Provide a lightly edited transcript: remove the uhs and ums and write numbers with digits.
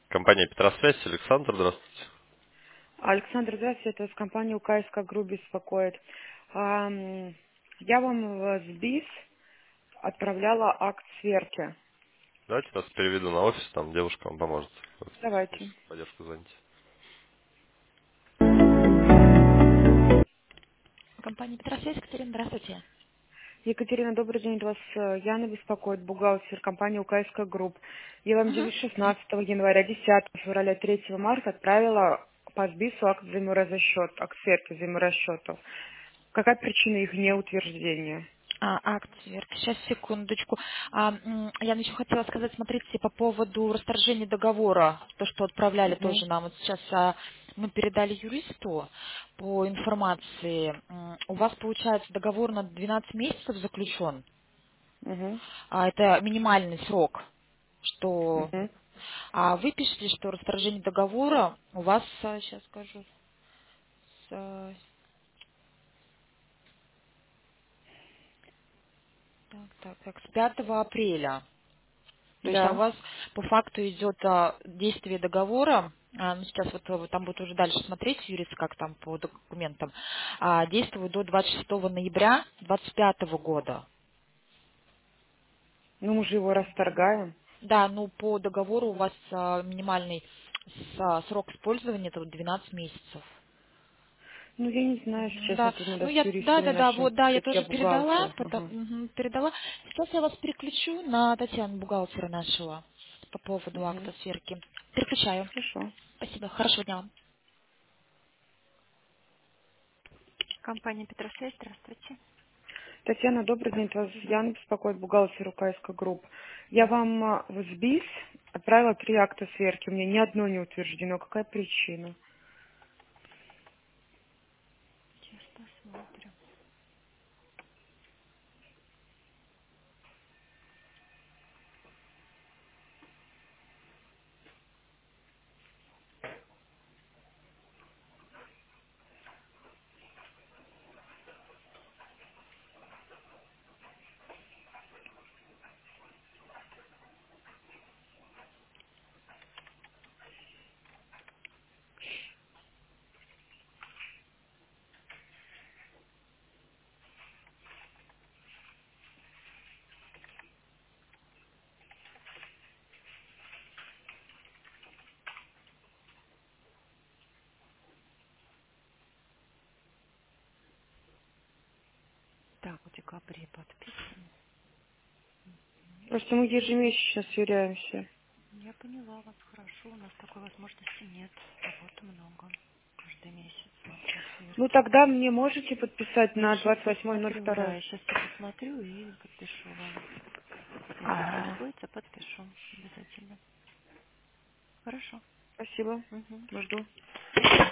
Компания Петросвязь, Александр, здравствуйте. Александр, здравствуйте, это с компании УКСК Групп беспокоит. Я вам в СБИС отправляла акт сверки. Давайте вас переведу на офис, там девушка вам поможет. Давайте. Техническую поддержку звоните. Компания Петросвязь, Екатерина, здравствуйте. Екатерина, добрый день. Вас Яна беспокоит, бухгалтер компании УКСК Групп. Я вам Мгм. 16 января, 10 февраля, 3 марта отправила по СБИСу акт взаиморасчета, акт сверки взаиморасчетов. Какая причина их неутверждения? Акт сверки. Сейчас, секундочку. Я еще хотела сказать, смотрите, по поводу расторжения договора, то, что отправляли Угу, тоже нам. Вот сейчас мы передали юристу по информации. У вас, получается, договор на 12 месяцев заключен. угу, Это минимальный срок, что... угу. А вы пишете, что расторжение договора у вас, сейчас скажу, с, с 5 апреля. То есть, а у Да. вас по факту идет действие договора, ну, сейчас вот вы там будут уже дальше смотреть, юрист, как там по документам, действует до 26 ноября 2025 года. Ну, мы же его расторгаем. Да, ну по договору у вас минимальный срок использования это вот 12 месяцев. Ну, я не знаю, если Мгм, честно, да, тут ну надо с да, юристами да, да, начнем, вот, да, я как я тоже передала, бухгалтер. Ага. передала. Сейчас я вас переключу на Татьяну, бухгалтера нашего, по поводу Мгм. акта сверки. Переключаю. Хорошо. Спасибо, хорошего дня вам. Татьяна, добрый день. Вас Яна беспокоит, бухгалтер УКСК Групп. Я вам в СБИС отправила 3 акта сверки. У меня ни одно не утверждено. Какая причина? Просто мы ежемесячно сверяемся. Ну, тогда мне можете подписать на 28.02? Ага. Спасибо. Жду.